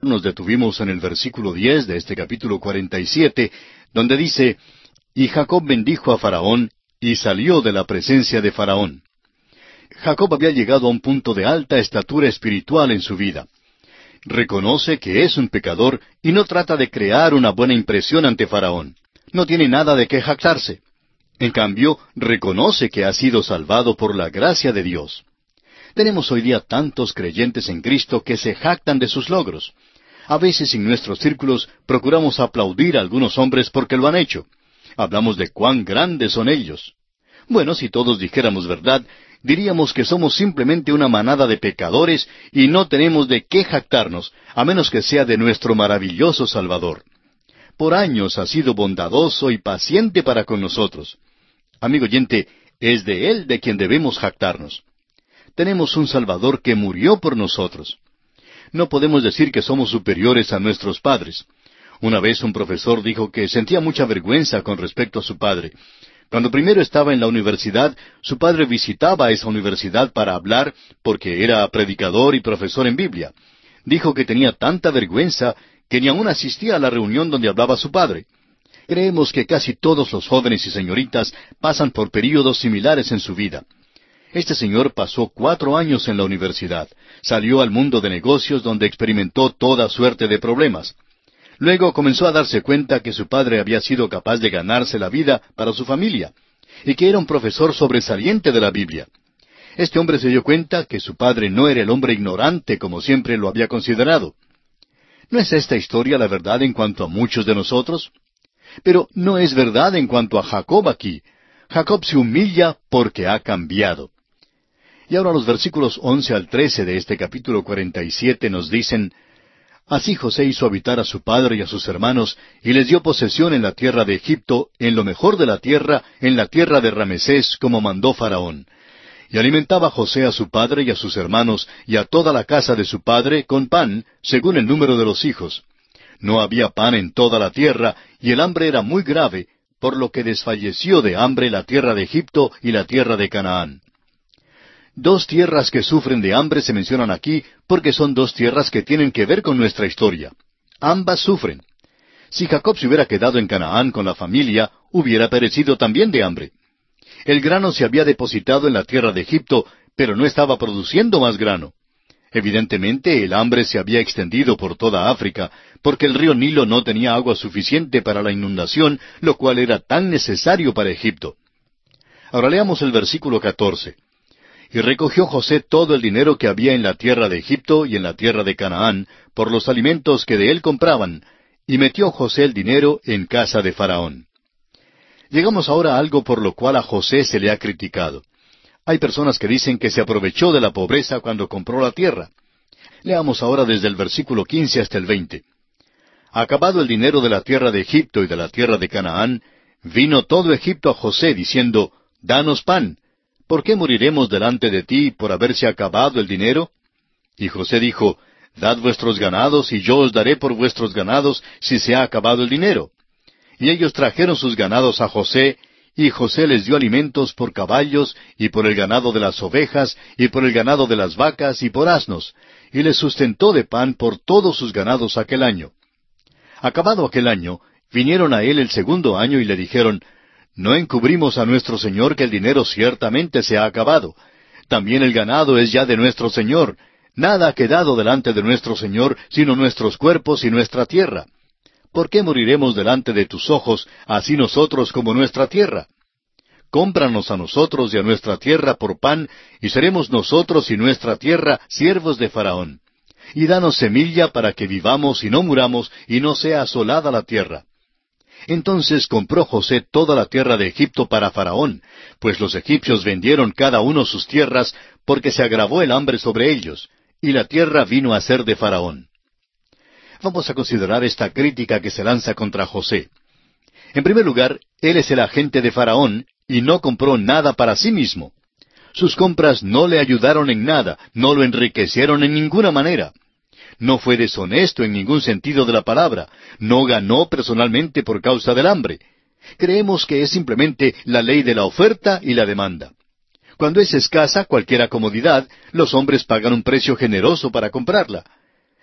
nos detuvimos en el versículo 10 de este capítulo 47, donde dice, «Y Jacob bendijo a Faraón, y salió de la presencia de Faraón». Jacob había llegado a un punto de alta estatura espiritual en su vida. Reconoce que es un pecador y no trata de crear una buena impresión ante Faraón. No tiene nada de qué jactarse. En cambio, reconoce que ha sido salvado por la gracia de Dios. Tenemos hoy día tantos creyentes en Cristo que se jactan de sus logros. A veces en nuestros círculos procuramos aplaudir a algunos hombres porque lo han hecho. Hablamos de cuán grandes son ellos. Bueno, si todos dijéramos verdad, diríamos que somos simplemente una manada de pecadores y no tenemos de qué jactarnos, a menos que sea de nuestro maravilloso Salvador. Por años ha sido bondadoso y paciente para con nosotros. Amigo oyente, es de Él de quien debemos jactarnos. Tenemos un Salvador que murió por nosotros. No podemos decir que somos superiores a nuestros padres. Una vez un profesor dijo que sentía mucha vergüenza con respecto a su padre. Cuando primero estaba en la universidad, su padre visitaba a esa universidad para hablar, porque era predicador y profesor en Biblia. Dijo que tenía tanta vergüenza que ni aún asistía a la reunión donde hablaba su padre. Creemos que casi todos los jóvenes y señoritas pasan por períodos similares en su vida. Este señor pasó 4 años en la universidad. Salió al mundo de negocios donde experimentó toda suerte de problemas. Luego comenzó a darse cuenta que su padre había sido capaz de ganarse la vida para su familia, y que era un profesor sobresaliente de la Biblia. Este hombre se dio cuenta que su padre no era el hombre ignorante como siempre lo había considerado. ¿No es esta historia la verdad en cuanto a muchos de nosotros? Pero no es verdad en cuanto a Jacob aquí. Jacob se humilla porque ha cambiado. Y ahora los versículos 11 al 13 de este capítulo 47 nos dicen, «Así José hizo habitar a su padre y a sus hermanos, y les dio posesión en la tierra de Egipto, en lo mejor de la tierra, en la tierra de Ramesés, como mandó Faraón. Y alimentaba José a su padre y a sus hermanos, y a toda la casa de su padre, con pan, según el número de los hijos. No había pan en toda la tierra, y el hambre era muy grave, por lo que desfalleció de hambre la tierra de Egipto y la tierra de Canaán». 2 tierras que sufren de hambre se mencionan aquí porque son 2 tierras que tienen que ver con nuestra historia. Ambas sufren. Si Jacob se hubiera quedado en Canaán con la familia, hubiera perecido también de hambre. El grano se había depositado en la tierra de Egipto, pero no estaba produciendo más grano. Evidentemente, el hambre se había extendido por toda África, porque el río Nilo no tenía agua suficiente para la inundación, lo cual era tan necesario para Egipto. Ahora leamos el versículo 14. «Y recogió José todo el dinero que había en la tierra de Egipto y en la tierra de Canaán, por los alimentos que de él compraban, y metió José el dinero en casa de Faraón». Llegamos ahora a algo por lo cual a José se le ha criticado. Hay personas que dicen que se aprovechó de la pobreza cuando compró la tierra. Leamos ahora desde el versículo 15 hasta el 20. «Acabado el dinero de la tierra de Egipto y de la tierra de Canaán, vino todo Egipto a José, diciendo, Danos pan. ¿Por qué moriremos delante de ti por haberse acabado el dinero? Y José dijo, Dad vuestros ganados, y yo os daré por vuestros ganados si se ha acabado el dinero. Y ellos trajeron sus ganados a José, y José les dio alimentos por caballos, y por el ganado de las ovejas, y por el ganado de las vacas, y por asnos, y les sustentó de pan por todos sus ganados aquel año. Acabado aquel año, vinieron a él el segundo año y le dijeron, No encubrimos a nuestro señor que el dinero ciertamente se ha acabado. También el ganado es ya de nuestro señor. Nada ha quedado delante de nuestro señor, sino nuestros cuerpos y nuestra tierra. ¿Por qué moriremos delante de tus ojos, así nosotros como nuestra tierra? Cómpranos a nosotros y a nuestra tierra por pan, y seremos nosotros y nuestra tierra siervos de Faraón. Y danos semilla para que vivamos y no muramos, y no sea asolada la tierra. Entonces compró José toda la tierra de Egipto para Faraón, pues los egipcios vendieron cada uno sus tierras, porque se agravó el hambre sobre ellos, y la tierra vino a ser de Faraón. Vamos a considerar esta crítica que se lanza contra José. En primer lugar, él es el agente de Faraón, y no compró nada para sí mismo. Sus compras no le ayudaron en nada, no lo enriquecieron en ninguna manera. No fue deshonesto en ningún sentido de la palabra, no ganó personalmente por causa del hambre. Creemos que es simplemente la ley de la oferta y la demanda. Cuando es escasa cualquier comodidad, los hombres pagan un precio generoso para comprarla.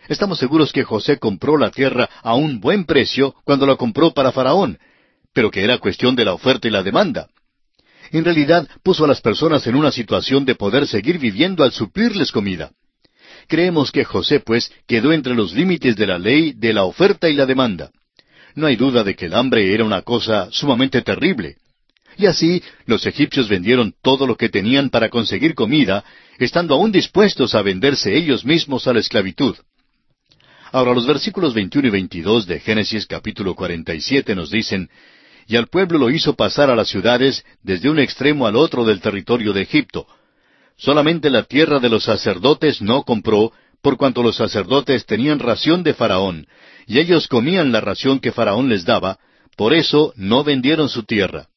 Estamos seguros que José compró la tierra a un buen precio cuando la compró para Faraón, pero que era cuestión de la oferta y la demanda. En realidad, puso a las personas en una situación de poder seguir viviendo al suplirles comida. Creemos que José, pues, quedó entre los límites de la ley de la oferta y la demanda. No hay duda de que el hambre era una cosa sumamente terrible. Y así, los egipcios vendieron todo lo que tenían para conseguir comida, estando aún dispuestos a venderse ellos mismos a la esclavitud. Ahora, los versículos 21 y 22 de Génesis capítulo 47 nos dicen, «Y al pueblo lo hizo pasar a las ciudades desde un extremo al otro del territorio de Egipto. Solamente la tierra de los sacerdotes no compró, por cuanto los sacerdotes tenían ración de Faraón, y ellos comían la ración que Faraón les daba, por eso no vendieron su tierra».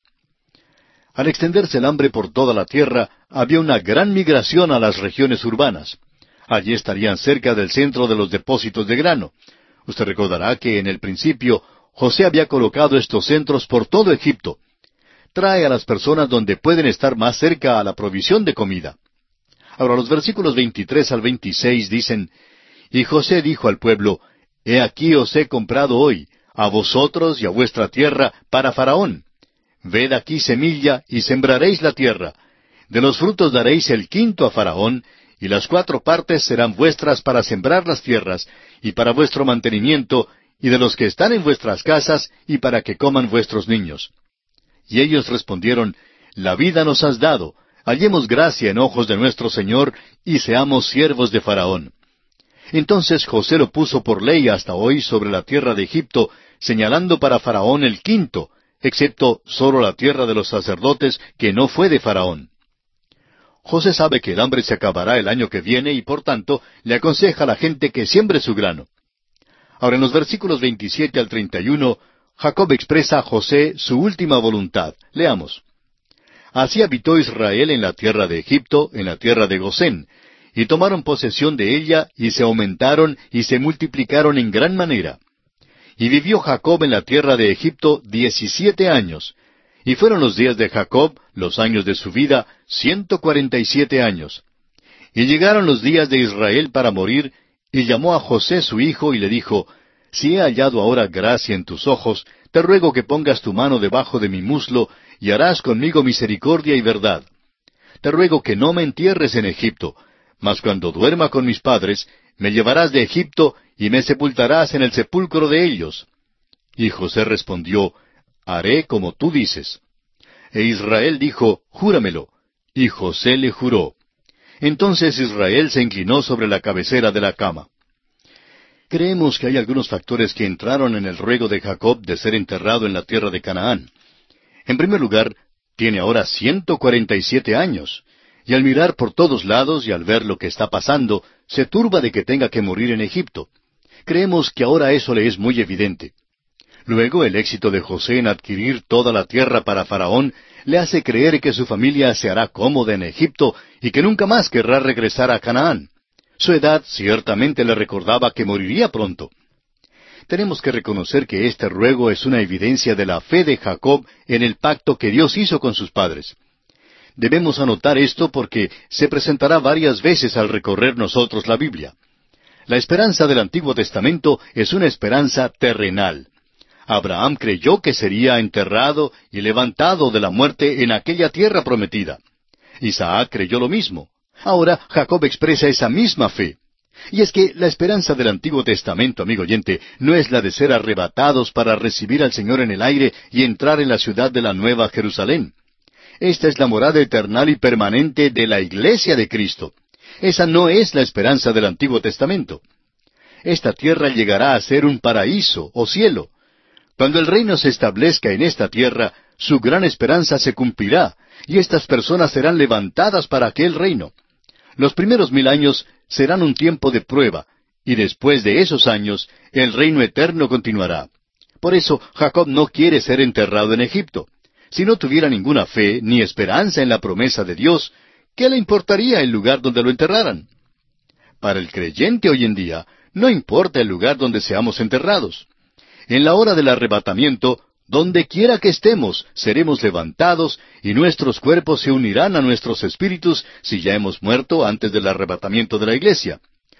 Al extenderse el hambre por toda la tierra, había una gran migración a las regiones urbanas. Allí estarían cerca del centro de los depósitos de grano. Usted recordará que en el principio José había colocado estos centros por todo Egipto. Trae a las personas donde pueden estar más cerca a la provisión de comida. Ahora los versículos 23 al 26 dicen, «Y José dijo al pueblo, He aquí os he comprado hoy, a vosotros y a vuestra tierra, para Faraón. Ved aquí semilla, y sembraréis la tierra. De los frutos daréis el quinto a Faraón, y las 4 partes serán vuestras para sembrar las tierras, y para vuestro mantenimiento, y de los que están en vuestras casas, y para que coman vuestros niños». Y ellos respondieron, «La vida nos has dado, hallemos gracia en ojos de nuestro Señor, y seamos siervos de Faraón». Entonces José lo puso por ley hasta hoy sobre la tierra de Egipto, señalando para Faraón el quinto, excepto solo la tierra de los sacerdotes, que no fue de Faraón. José sabe que el hambre se acabará el año que viene y por tanto le aconseja a la gente que siembre su grano. Ahora en los versículos 27 al 31, Jacob expresa a José su última voluntad. Leamos. «Así habitó Israel en la tierra de Egipto, en la tierra de Gosén, y tomaron posesión de ella, y se aumentaron, y se multiplicaron en gran manera. Y vivió Jacob en la tierra de Egipto 17 años, y fueron los días de Jacob, los años de su vida, 147 años. Y llegaron los días de Israel para morir, y llamó a José su hijo, y le dijo, Si he hallado ahora gracia en tus ojos, te ruego que pongas tu mano debajo de mi muslo, y harás conmigo misericordia y verdad. Te ruego que no me entierres en Egipto, mas cuando duerma con mis padres, me llevarás de Egipto, y me sepultarás en el sepulcro de ellos. Y José respondió, Haré como tú dices. E Israel dijo, Júramelo. Y José le juró. Entonces Israel se inclinó sobre la cabecera de la cama. Creemos que hay algunos factores que entraron en el ruego de Jacob de ser enterrado en la tierra de Canaán. En primer lugar, tiene ahora 147 años, y al mirar por todos lados y al ver lo que está pasando, se turba de que tenga que morir en Egipto. Creemos que ahora eso le es muy evidente. Luego, el éxito de José en adquirir toda la tierra para Faraón le hace creer que su familia se hará cómoda en Egipto y que nunca más querrá regresar a Canaán. Su edad ciertamente le recordaba que moriría pronto. Tenemos que reconocer que este ruego es una evidencia de la fe de Jacob en el pacto que Dios hizo con sus padres. Debemos anotar esto porque se presentará varias veces al recorrer nosotros la Biblia. La esperanza del Antiguo Testamento es una esperanza terrenal. Abraham creyó que sería enterrado y levantado de la muerte en aquella tierra prometida. Isaac creyó lo mismo. Ahora Jacob expresa esa misma fe. Y es que la esperanza del Antiguo Testamento, amigo oyente, no es la de ser arrebatados para recibir al Señor en el aire y entrar en la ciudad de la Nueva Jerusalén. Esta es la morada eterna y permanente de la Iglesia de Cristo. Esa no es la esperanza del Antiguo Testamento. Esta tierra llegará a ser un paraíso o cielo. Cuando el reino se establezca en esta tierra, su gran esperanza se cumplirá, y estas personas serán levantadas para aquel reino. Los primeros 1000 años serán un tiempo de prueba, y después de esos años, el reino eterno continuará. Por eso, Jacob no quiere ser enterrado en Egipto. Si no tuviera ninguna fe ni esperanza en la promesa de Dios, ¿qué le importaría el lugar donde lo enterraran? Para el creyente hoy en día, no importa el lugar donde seamos enterrados. En la hora del arrebatamiento, donde quiera que estemos, seremos levantados y nuestros cuerpos se unirán a nuestros espíritus si ya hemos muerto antes del arrebatamiento de la iglesia.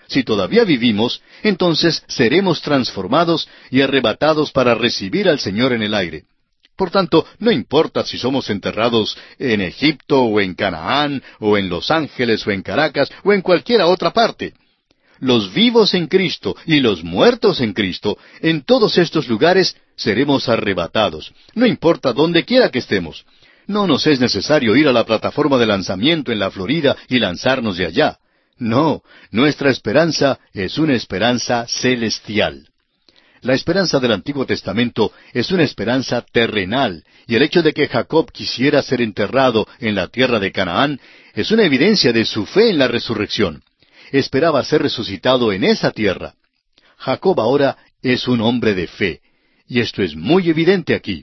si todavía vivimos, entonces seremos transformados y arrebatados para recibir al Señor en el aire. Por tanto, no importa si somos enterrados en Egipto o en Canaán o en Los Ángeles o en Caracas o en cualquiera otra parte. Los vivos en Cristo y los muertos en Cristo, en todos estos lugares seremos arrebatados, no importa dónde quiera que estemos. No nos es necesario ir a la plataforma de lanzamiento en la Florida y lanzarnos de allá. No, nuestra esperanza es una esperanza celestial. La esperanza del Antiguo Testamento es una esperanza terrenal, y el hecho de que Jacob quisiera ser enterrado en la tierra de Canaán es una evidencia de su fe en la resurrección. Esperaba ser resucitado en esa tierra. Jacob ahora es un hombre de fe, y esto es muy evidente aquí.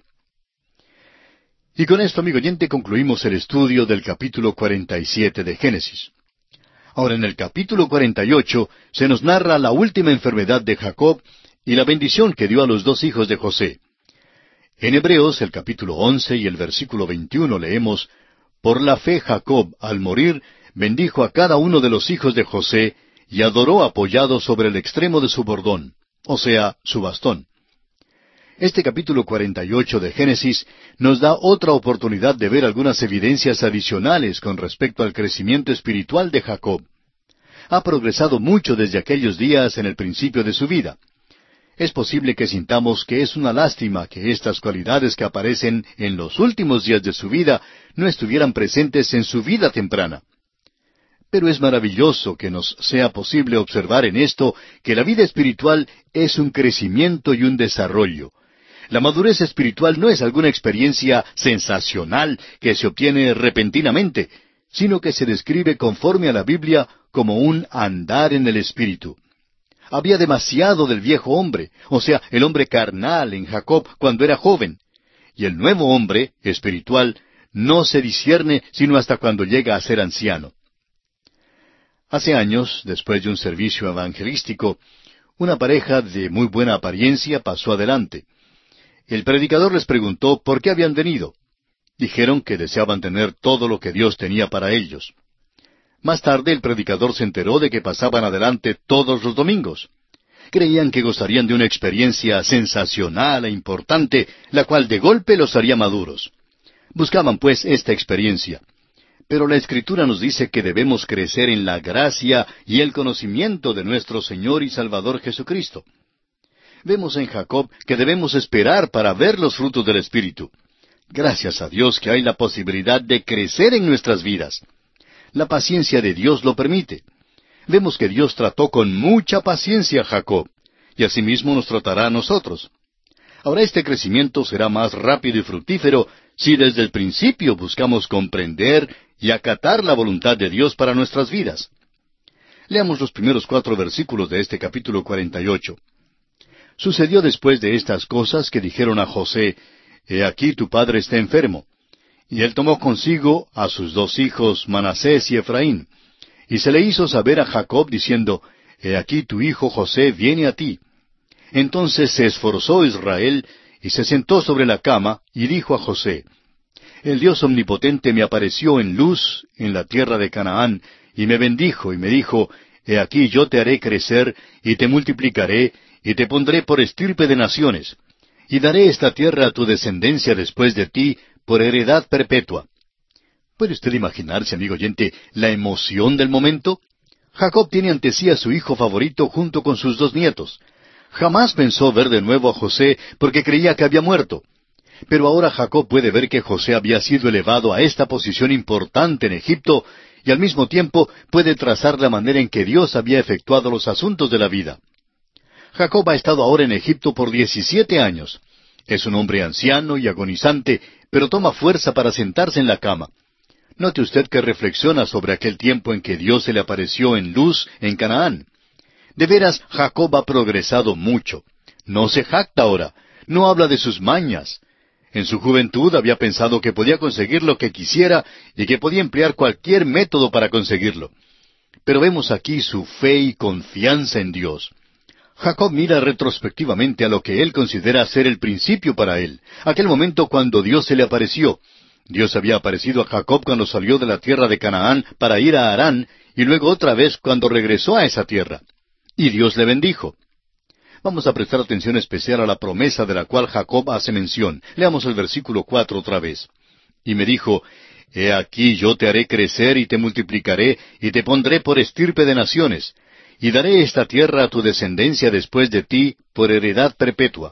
Y con esto, amigo oyente, concluimos el estudio del capítulo 47 de Génesis. Ahora, en el capítulo 48 se nos narra la última enfermedad de Jacob y la bendición que dio a los dos hijos de José. En Hebreos, el capítulo 11 y el versículo 21 leemos: Por la fe Jacob, al morir, bendijo a cada uno de los hijos de José, y adoró apoyado sobre el extremo de su bordón, o sea, su bastón. Este capítulo 48 de Génesis nos da otra oportunidad de ver algunas evidencias adicionales con respecto al crecimiento espiritual de Jacob. Ha progresado mucho desde aquellos días en el principio de su vida. Es posible que sintamos que es una lástima que estas cualidades que aparecen en los últimos días de su vida no estuvieran presentes en su vida temprana. Pero es maravilloso que nos sea posible observar en esto que la vida espiritual es un crecimiento y un desarrollo. La madurez espiritual no es alguna experiencia sensacional que se obtiene repentinamente, sino que se describe conforme a la Biblia como un andar en el Espíritu. Había demasiado del viejo hombre, o sea, el hombre carnal en Jacob cuando era joven. Y el nuevo hombre, espiritual, no se discierne sino hasta cuando llega a ser anciano. Hace años, después de un servicio evangelístico, una pareja de muy buena apariencia pasó adelante. El predicador les preguntó por qué habían venido. Dijeron que deseaban tener todo lo que Dios tenía para ellos. Más tarde el predicador se enteró de que pasaban adelante todos los domingos. Creían que gozarían de una experiencia sensacional e importante, la cual de golpe los haría maduros. Buscaban pues esta experiencia. Pero la Escritura nos dice que debemos crecer en la gracia y el conocimiento de nuestro Señor y Salvador Jesucristo. Vemos en Jacob que debemos esperar para ver los frutos del Espíritu. Gracias a Dios que hay la posibilidad de crecer en nuestras vidas. La paciencia de Dios lo permite. Vemos que Dios trató con mucha paciencia a Jacob, y asimismo nos tratará a nosotros. Ahora este crecimiento será más rápido y fructífero si desde el principio buscamos comprender y acatar la voluntad de Dios para nuestras vidas. Leamos los primeros 4 versículos de este capítulo 48. Sucedió después de estas cosas que dijeron a José: He aquí tu padre está enfermo. Y él tomó consigo a sus 2 hijos, Manasés y Efraín. Y se le hizo saber a Jacob diciendo: He aquí tu hijo José viene a ti. Entonces se esforzó Israel y se sentó sobre la cama y dijo a José: El Dios omnipotente me apareció en luz en la tierra de Canaán y me bendijo y me dijo: He aquí yo te haré crecer y te multiplicaré y te pondré por estirpe de naciones, y daré esta tierra a tu descendencia después de ti por heredad perpetua. ¿Puede usted imaginarse, amigo oyente, la emoción del momento? Jacob tiene ante sí a su hijo favorito junto con sus 2 nietos. Jamás pensó ver de nuevo a José porque creía que había muerto. Pero ahora Jacob puede ver que José había sido elevado a esta posición importante en Egipto y al mismo tiempo puede trazar la manera en que Dios había efectuado los asuntos de la vida. Jacob ha estado ahora en Egipto por 17 años. Es un hombre anciano y agonizante, pero toma fuerza para sentarse en la cama. Note usted que reflexiona sobre aquel tiempo en que Dios se le apareció en luz en Canaán. De veras, Jacob ha progresado mucho. No se jacta ahora, no habla de sus mañas. En su juventud había pensado que podía conseguir lo que quisiera y que podía emplear cualquier método para conseguirlo. Pero vemos aquí su fe y confianza en Dios. Jacob mira retrospectivamente a lo que él considera ser el principio para él, aquel momento cuando Dios se le apareció. Dios había aparecido a Jacob cuando salió de la tierra de Canaán para ir a Harán, y luego otra vez cuando regresó a esa tierra. Y Dios le bendijo. Vamos a prestar atención especial a la promesa de la cual Jacob hace mención. Leamos el versículo 4 otra vez. Y me dijo, He aquí yo te haré crecer y te multiplicaré, y te pondré por estirpe de naciones, y daré esta tierra a tu descendencia después de ti por heredad perpetua.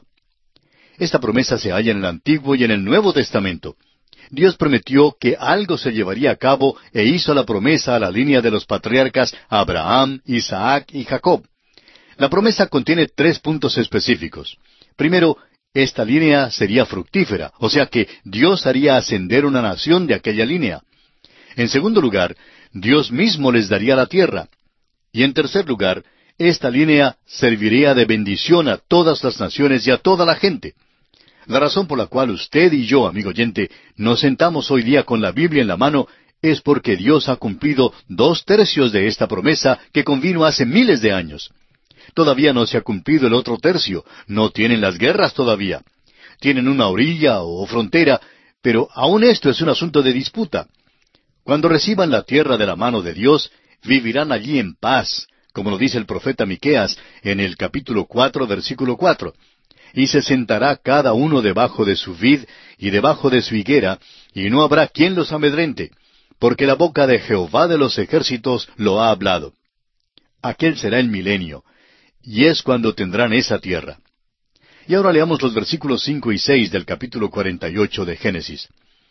Esta promesa se halla en el Antiguo y en el Nuevo Testamento. Dios prometió que algo se llevaría a cabo e hizo la promesa a la línea de los patriarcas Abraham, Isaac y Jacob. La promesa contiene 3 puntos específicos. Primero, esta línea sería fructífera, o sea que Dios haría ascender una nación de aquella línea. En segundo lugar, Dios mismo les daría la tierra. Y en tercer lugar, esta línea serviría de bendición a todas las naciones y a toda la gente. La razón por la cual usted y yo, amigo oyente, nos sentamos hoy día con la Biblia en la mano es porque Dios ha cumplido 2/3 de esta promesa que convino hace miles de años. Todavía no se ha cumplido el otro tercio, no tienen las guerras todavía. Tienen una orilla o frontera, pero aún esto es un asunto de disputa. Cuando reciban la tierra de la mano de Dios, vivirán allí en paz, como lo dice el profeta Miqueas en el capítulo 4, versículo 4. Y se sentará cada uno debajo de su vid y debajo de su higuera, y no habrá quien los amedrente, porque la boca de Jehová de los ejércitos lo ha hablado. Aquel será el milenio, y es cuando tendrán esa tierra. Y ahora leamos los versículos 5 y 6 del capítulo 48 de Génesis.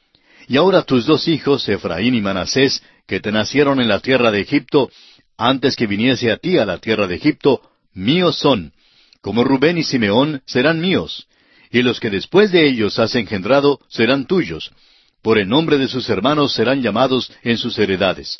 Y ahora tus 2 hijos, Efraín y Manasés, que te nacieron en la tierra de Egipto, antes que viniese a ti a la tierra de Egipto, míos son, como Rubén y Simeón serán míos, y los que después de ellos has engendrado serán tuyos, por el nombre de sus hermanos serán llamados en sus heredades.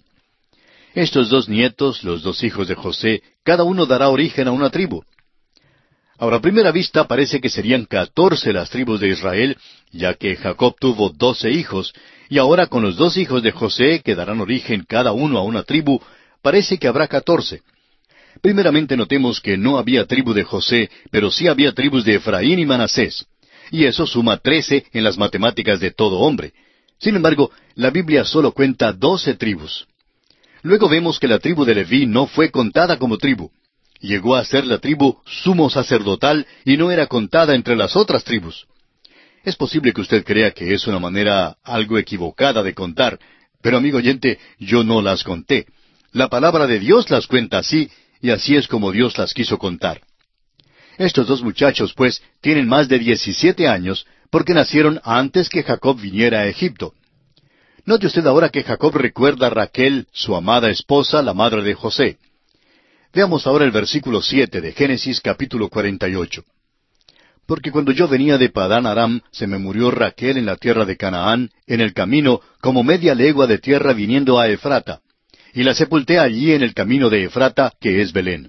Estos 2 nietos, los 2 hijos de José, cada uno dará origen a una tribu. Ahora, a primera vista parece que serían 14 las tribus de Israel, ya que Jacob tuvo 12 hijos, y ahora con los 2 hijos de José, que darán origen cada uno a una tribu, parece que habrá 14. Primeramente notemos que no había tribu de José, pero sí había tribus de Efraín y Manasés, y eso suma 13 en las matemáticas de todo hombre. Sin embargo, la Biblia solo cuenta 12 tribus. Luego vemos que la tribu de Leví no fue contada como tribu. Llegó a ser la tribu sumo sacerdotal y no era contada entre las otras tribus. Es posible que usted crea que es una manera algo equivocada de contar, pero amigo oyente, yo no las conté. La palabra de Dios las cuenta así, y así es como Dios las quiso contar. Estos 2 muchachos, pues, tienen más de 17 años, porque nacieron antes que Jacob viniera a Egipto. Note usted ahora que Jacob recuerda a Raquel, su amada esposa, la madre de José. Veamos ahora el versículo 7 de Génesis capítulo 48. Porque cuando yo venía de Padán Aram, se me murió Raquel en la tierra de Canaán, en el camino, como media legua de tierra viniendo a Efrata, y la sepulté allí en el camino de Efrata, que es Belén.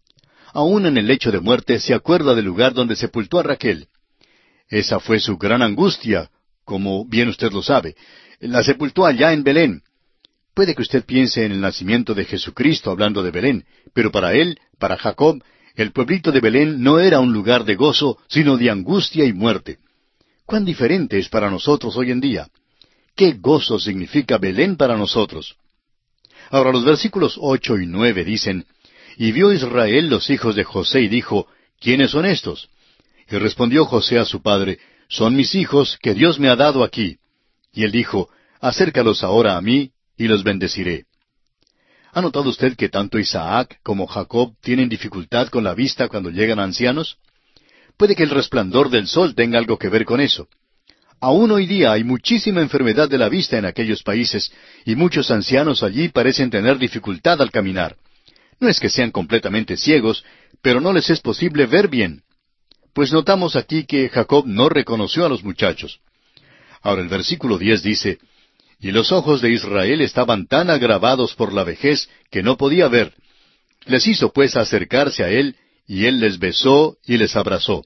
Aún en el lecho de muerte se acuerda del lugar donde sepultó a Raquel. Esa fue su gran angustia, como bien usted lo sabe. La sepultó allá en Belén. Puede que usted piense en el nacimiento de Jesucristo hablando de Belén, pero para él, para Jacob, el pueblito de Belén no era un lugar de gozo, sino de angustia y muerte. ¿Cuán diferente es para nosotros hoy en día? ¿Qué gozo significa Belén para nosotros? Ahora los versículos 8 y 9 dicen, Y vio Israel los hijos de José y dijo, ¿Quiénes son estos? Y respondió José a su padre, Son mis hijos que Dios me ha dado aquí. Y él dijo, Acércalos ahora a mí, y los bendeciré. ¿Ha notado usted que tanto Isaac como Jacob tienen dificultad con la vista cuando llegan ancianos? Puede que el resplandor del sol tenga algo que ver con eso. Aún hoy día hay muchísima enfermedad de la vista en aquellos países, y muchos ancianos allí parecen tener dificultad al caminar. No es que sean completamente ciegos, pero no les es posible ver bien. Pues notamos aquí que Jacob no reconoció a los muchachos. Ahora el versículo 10 dice, Y los ojos de Israel estaban tan agravados por la vejez que no podía ver. Les hizo pues acercarse a él, y él les besó y les abrazó.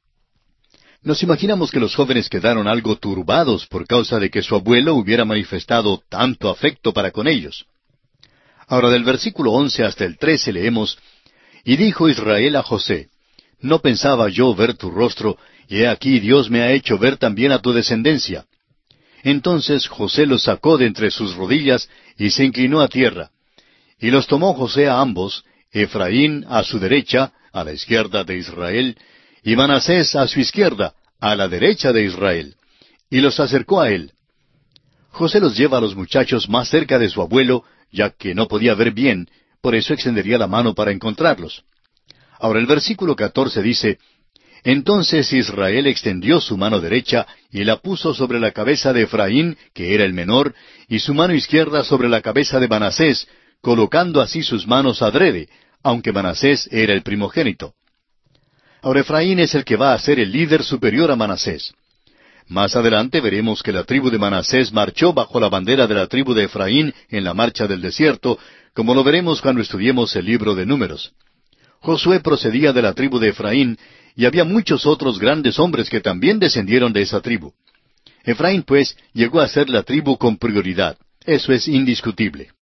Nos imaginamos que los jóvenes quedaron algo turbados por causa de que su abuelo hubiera manifestado tanto afecto para con ellos. Ahora del versículo 11 hasta el 13 leemos, Y dijo Israel a José, No pensaba yo ver tu rostro, y he aquí Dios me ha hecho ver también a tu descendencia. Entonces José los sacó de entre sus rodillas, y se inclinó a tierra. Y los tomó José a ambos, Efraín a su derecha, a la izquierda de Israel, y Manasés a su izquierda, a la derecha de Israel. Y los acercó a él. José los lleva a los muchachos más cerca de su abuelo, ya que no podía ver bien, por eso extendería la mano para encontrarlos. Ahora el versículo 14 dice, Entonces Israel extendió su mano derecha y la puso sobre la cabeza de Efraín, que era el menor, y su mano izquierda sobre la cabeza de Manasés, colocando así sus manos adrede, aunque Manasés era el primogénito. Ahora Efraín es el que va a ser el líder superior a Manasés. Más adelante veremos que la tribu de Manasés marchó bajo la bandera de la tribu de Efraín en la marcha del desierto, como lo veremos cuando estudiemos el libro de Números. Josué procedía de la tribu de Efraín, y había muchos otros grandes hombres que también descendieron de esa tribu. Efraín, pues, llegó a ser la tribu con prioridad. Eso es indiscutible.